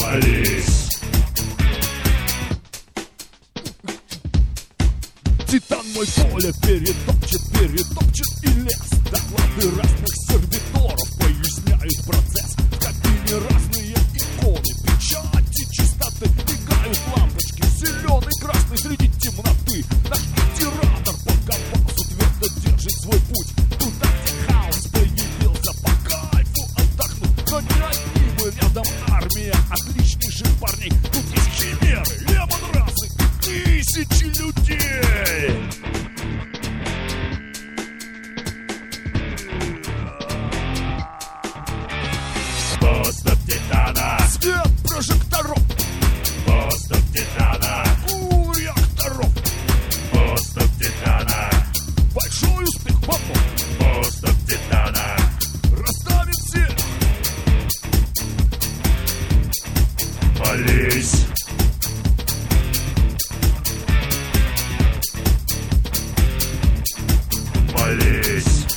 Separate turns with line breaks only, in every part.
Молись.
Титан мой поле перетопчет и лес. Доклады разных сервиторов поясняют процесс. В кабине разные иконы, печати, чистоты. Мигают лампочки, зеленый, красный среди темноты. Наш император по компасу твердо держит свой путь. Туда, где хаос появился, по кайфу отдохнуть. Но не одни мы рядом, армия отличнейших парней. Тут есть химеры, лемон-расы и тысячи людей.
Поступ Титана.
Свет прожекторов,
Поступ Титана.
у реакторов.
Поступ Титана.
Большой успех, помог.
Поступ Титана.
Расставим всех.
Молись. Молись.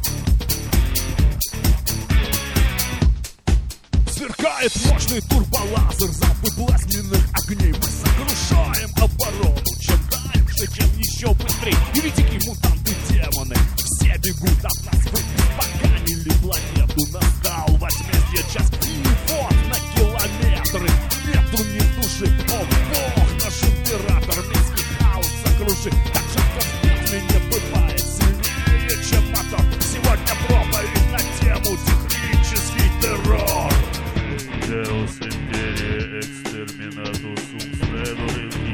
Сверкает мощный турболазер, залпы плазменных огней. Мы сокрушаем оборону, чем дальше, чем еще быстрее. И великие мутанты, демоны, все бегут от нас. Вы испоганили планету, настал возмездие час. И вот на километры нету ни души. О бог, наш император, мирский хаос сокрушит. Так жарко в пламени бывает сильнее, чем мотор. Сегодня проповедь на тему технический террор.
Deus Imperii Exterminatus Sum Stedori